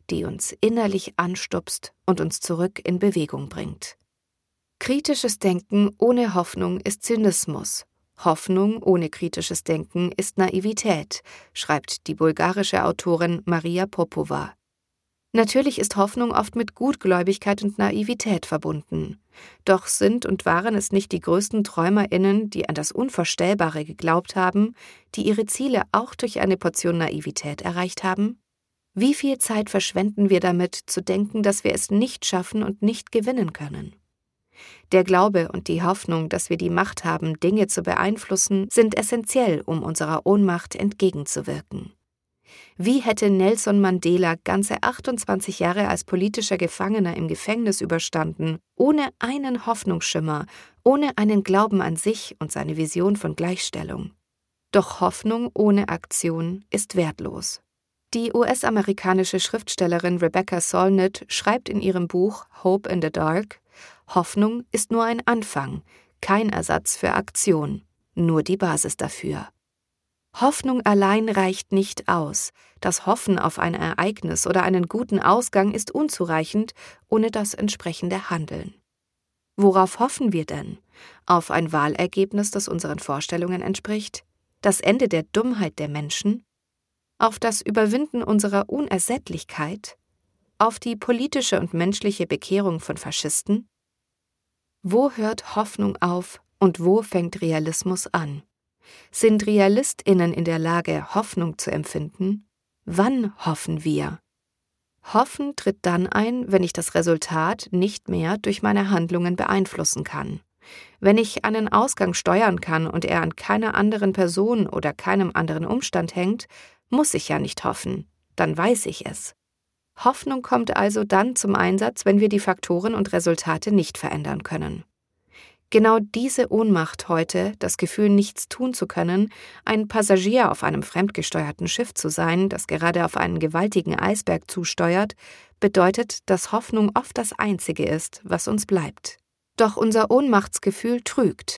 die uns innerlich anstupst und uns zurück in Bewegung bringt. Kritisches Denken ohne Hoffnung ist Zynismus. Hoffnung ohne kritisches Denken ist Naivität, schreibt die bulgarische Autorin Maria Popova. Natürlich ist Hoffnung oft mit Gutgläubigkeit und Naivität verbunden. Doch sind und waren es nicht die größten TräumerInnen, die an das Unvorstellbare geglaubt haben, die ihre Ziele auch durch eine Portion Naivität erreicht haben? Wie viel Zeit verschwenden wir damit, zu denken, dass wir es nicht schaffen und nicht gewinnen können? Der Glaube und die Hoffnung, dass wir die Macht haben, Dinge zu beeinflussen, sind essentiell, um unserer Ohnmacht entgegenzuwirken. Wie hätte Nelson Mandela ganze 28 Jahre als politischer Gefangener im Gefängnis überstanden, ohne einen Hoffnungsschimmer, ohne einen Glauben an sich und seine Vision von Gleichstellung? Doch Hoffnung ohne Aktion ist wertlos. Die US-amerikanische Schriftstellerin Rebecca Solnit schreibt in ihrem Buch Hope in the Dark: Hoffnung ist nur ein Anfang, kein Ersatz für Aktion, nur die Basis dafür. Hoffnung allein reicht nicht aus. Das Hoffen auf ein Ereignis oder einen guten Ausgang ist unzureichend, ohne das entsprechende Handeln. Worauf hoffen wir denn? Auf ein Wahlergebnis, das unseren Vorstellungen entspricht? Das Ende der Dummheit der Menschen? Auf das Überwinden unserer Unersättlichkeit? Auf die politische und menschliche Bekehrung von Faschisten? Wo hört Hoffnung auf und wo fängt Realismus an? Sind RealistInnen in der Lage, Hoffnung zu empfinden? Wann hoffen wir? Hoffen tritt dann ein, wenn ich das Resultat nicht mehr durch meine Handlungen beeinflussen kann. Wenn ich einen Ausgang steuern kann und er an keiner anderen Person oder keinem anderen Umstand hängt, muss ich ja nicht hoffen, dann weiß ich es. Hoffnung kommt also dann zum Einsatz, wenn wir die Faktoren und Resultate nicht verändern können. Genau diese Ohnmacht heute, das Gefühl, nichts tun zu können, ein Passagier auf einem fremdgesteuerten Schiff zu sein, das gerade auf einen gewaltigen Eisberg zusteuert, bedeutet, dass Hoffnung oft das Einzige ist, was uns bleibt. Doch unser Ohnmachtsgefühl trügt.